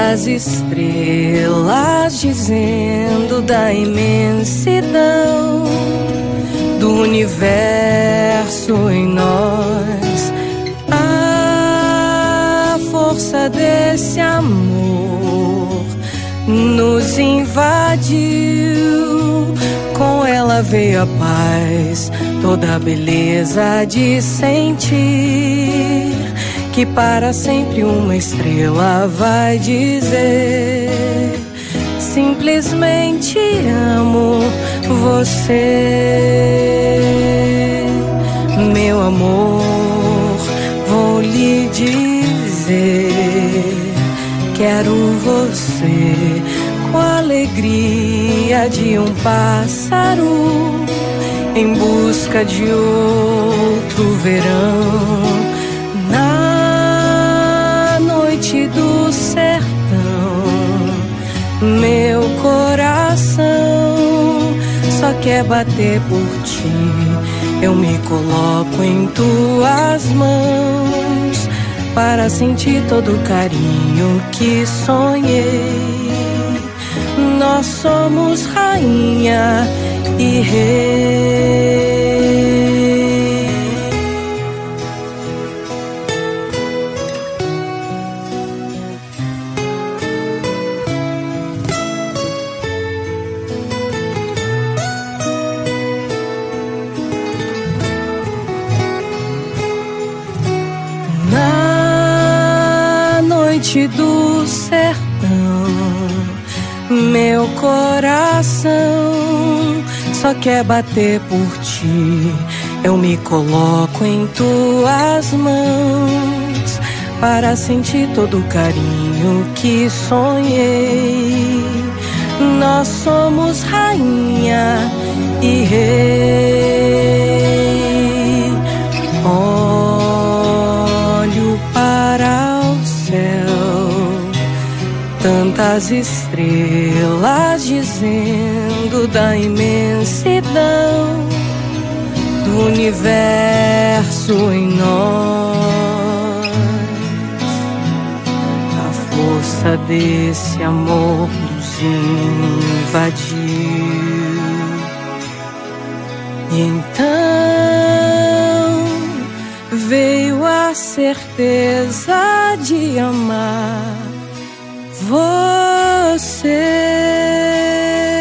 Tantas estrelas dizendo da imensidão do universo em nós. A força desse amor nos invadiu. Com ela veio a paz, toda a beleza de sentir que para sempre uma estrela vai dizer: simplesmente amo você. Meu amor, vou lhe dizer: quero você com a alegria de um pássaro em busca de outro verão. Na noite do sertão, meu coração só quer bater por ti. Eu me coloco em tuas mãos para sentir todo o carinho que sonhei. Nós somos rainha e rei. Na noite do sertão, meu coração só quer bater por ti. Eu me coloco em tuas mãos para sentir todo o carinho que sonhei. Nós somos rainha e rei. Olho para o céu, tantas estrelas dizendo da imensidão do universo em nós. A força desse amor nos invadiu. E então veio a certeza de amar você.